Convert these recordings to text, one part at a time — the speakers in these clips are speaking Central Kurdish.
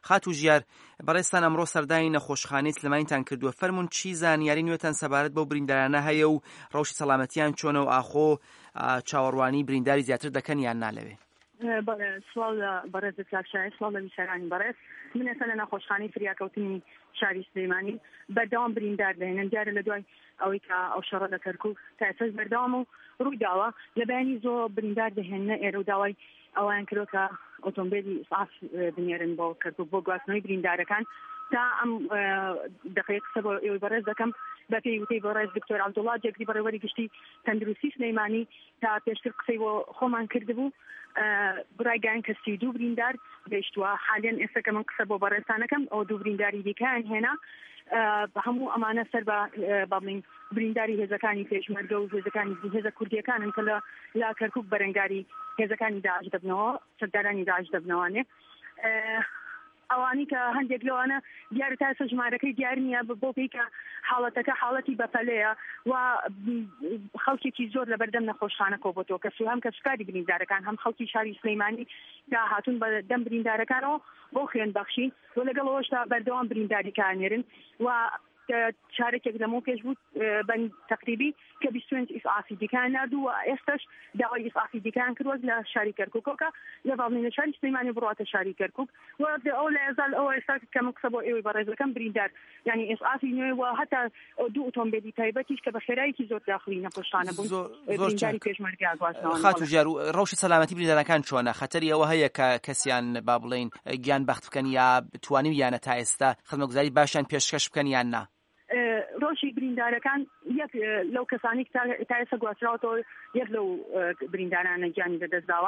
خاتوژیار بەڕێستان ئەمڕۆ سەردانی نەخۆشخانەی سلێمانیتان کردووە، فەرموون چی زانیاری نوێتان سەبارەت بەو بریندارانە هەیە و ڕەوشی سەلامەتیان چۆنە و ئاخۆ چاوەڕوانی برینداری زیاتر دەکەن یان نالەوێ؟ سوال بەڕێز کاکشای سوال لە بیسەرانی بەڕێز من ئێستا لە نەخۆشخانەی فریاکەوتنی شاری سلێمانی بەردەوام بریندار دەهێنن دیارە لە دوای ئەوەی کە ئەو شەڕە لە کەرکووک تا ئێستا بەردەوام و ڕووی داوە لە بەیانی زۆر بریندار دەهێننە ئێرە و داوای ئەویان کردو کە ئۆتۆمبیلی ئیسعاف بنێرن بۆ کەرکووک بۆ گواستنەوەی بریندارەکان تا ئەم دقیق قسە بۆ ئێوەی بەڕێز دەکەم بە پێی وتەی بەڕێز دکتۆر عەبدوڵڵا جێگری بەڕێوەری گشتی تەندروستی سلێمانی تا پێشتر قسەی بۆ خۆمان کردبوو ڕایگەیان کە 32 بریندار گەیشتووە حالێن ئێستا کە من قسە بۆ بەڕێزانەکەم ئەو 2 برینداری دیکەیان هێنا هەموو ئەمانە سەر بە بڵین برینداری هێزەکانی پێشمەرگە و هێزەکانی هێزە کوردیەکانن کە لە کەرکووک بەرەنگاری هێزەکانی داعش دەبنەوە سەردارانی داعش دەبنەوانێ ئەوانی کە هەندێک لەوانە دیارە تا ئێستا ژمارەکەی دیار نییە بۆ پێی کە حاڵەتەکە حاڵەتی بەپەلەیە و خەڵکێکی زۆر لە بەردەم نەخۆشخانە کۆبۆتەوە کە هەم کەسکاری بریندارەکان هەم خەڵکی شاری سلێمانی کە هاتوون بە دەم بریندارەکانەوە بۆ خوێنبەخشی و لەگەڵەوەشتا بەردەوام برینداری کارنێرن و چارێکێک لەمەوە پێش بوو بە تەقریبی کە 25 ئیسعافی دیکان نردوو و ئێستاش داوای ئیسعافی دیکان کردوە لە شاری کەرکووکەوە لە باڵنینە شاری سلێمانی بڕاتە شاری کەرکووک و ئەو لە ئێزال ئەوە ئێستا کە من قسە بۆ ئێوەی بەڕێزەکەم بریندار یعنی ئیسعافی نوێ و هەتا 2 ئۆتۆمبیلی تایبەتیش کە بە خێرایەکی زۆر داخلی نەخۆشخانە بوون برینداری پێشمەرگە ئاگواستنەوە. خاتوژیار ڕەوشی سەلامەتی بریندارەکان چۆنە؟ خەتەری ئەوە هەیە کە کەسیان با بڵێن گیان بەخت بکەن یا بتوانیویانە تا ئێستا خزمەتگوزاری باشیان پێشکەش بکەن یان نا؟ ڕۆژی بریندارەکان یەک لەو کەسانی تا ئێستا گواستراوەتەوە یەک لەو بریندارانە گیانی لەدەستداوە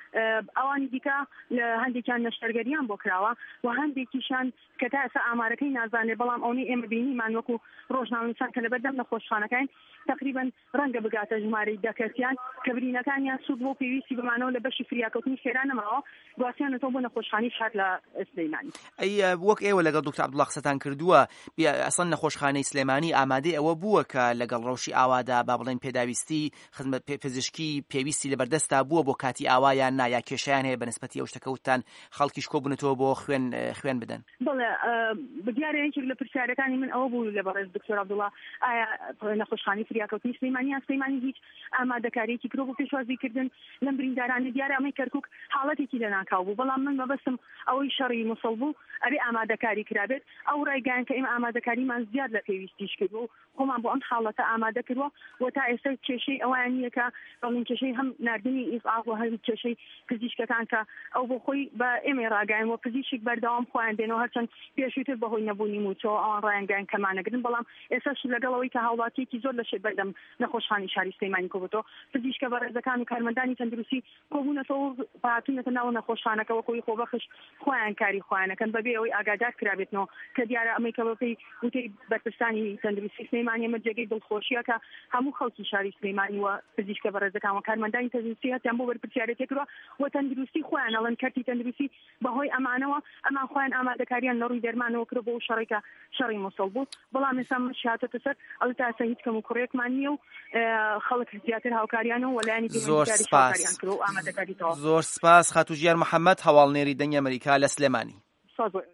ئەوانی دیکە لە هەندێکیان نەشتەرگەریان بۆ کراوە و هەندێکیشان کە تا ئێستا ئامارەکەی نازانێ بەڵام ئەوەی ئێمە بینیمان وەکو ڕۆژنامەنووسان کە لە بەردەم نەخۆشخانەکان تقریبا ڕەنگە بگاتە ژمارەی دەکەسیان کە برینەکانیان سوود بۆ پێویستی بمانەوە لە بەشی فریاکەوتنی خێرا نەماوە گواستیانەوە بۆ نەخۆشخانەی شار لە سلێمانی. وەک ئێوە لەگەڵ دکتۆر عەبدوڵڵا قسەتان کردووە ئەسڵ نەخۆشخانەی سلێمانی ئامادەی ئەوە بووە کە لەگەڵ ڕەوشی ئاوادا با بڵێن پێداویستی خزمەت پزیشکی پێویستی لەبەردەستا بووە بۆ کاتی ئاوایان نا یا کێشیان هەیە بەنسبەتی ئەو شتەکەوتان خەڵکیش کۆبوونەتەوە بۆ خوێن بدەن؟ بەڵێ بەدیارەیەکێک لە پرسیارەکانی من ئەوە بوو لە بەڕێز دکتۆر عەبدوڵڵا ئایا نەخۆشخانەی فریاکەوتنی سلێمانی هیچ ئامادەکاریەکی کرۆ بۆ پێشوازیکردن لەم بریندارانە دیارە ئەمەی کەرکووک حاڵەتێکی لەناکاو بوو بەڵام من مەبەستم ئەوەی شەڕی مووسڵ بوو ئەبێ ئامادەکاری کرابێت ئەو ڕایگەیان کە ئێمە ئامادەکاریمان زیاد لە پێویستیش کردو خۆمان بۆ ئەم حاڵەتە ئامادە کردووە و تا ئێستا کێشەی ئەویان نییە کە بەڵێن کێشەی هەم ناردنی ئیسعاف و هەم کێشەی پزیشکەکان کە ئەو بۆ خۆی بە ئێمە ڕاگەیان و پزیشک بەردەوام خۆیان دێنەوە هەرچەند پێشووتر بەهۆی نەبوونی موچەوە ئەوان ڕایانگەیان کەمانەگرن بەڵام ئێستاش لەگەڵەوەی کە هاوڵاتیەکی زۆر لە شێت بەردەم نەخۆشخانەی شاری سلێمانی کۆبووەتەوە پزیشکە بەڕێزەکان و کارمەندانی تەندروستی کۆبوونەتەوە هاتوونەتە ناو نەخۆشخانەکە وەکۆی خۆبەخش خۆیان کاری خۆیانەکەن بەبێ ئەوەی ئاگادار کرابێتنەوە کە دیارە ئەمەی کە بەپێی وتەی بەرپرسانی تەندروستی سلێمانی ئەمە جێگەی دڵخۆشیە کە هەموو خەڵکی شاری سلێمانی و پزیشکە بەڕێزەکان و کارمەندانی تەندروستی هەتیان بۆ بەرپرسیارەتی کردووە و تەندروستی خۆیان ئەڵەن کەرتی تەندروستی بەهۆی ئەمانەوە ئەمان خۆیان ئامادەکاریان لە ڕووی دەرمانەوە کرد بۆ شەڕێکە شەڕی مووسڵ بوو بەڵام ئێستا شاتەتە سەر ئەڵ تا ئێستا هیچ کەم و کوڕێکمان نییە و خەڵک زیاتر هاوکاریانەوە وەلایانی زۆر سپاس خاتوژیار محەممەد هەواڵنێری دەنگی ئەمریکا لە سلێمانی.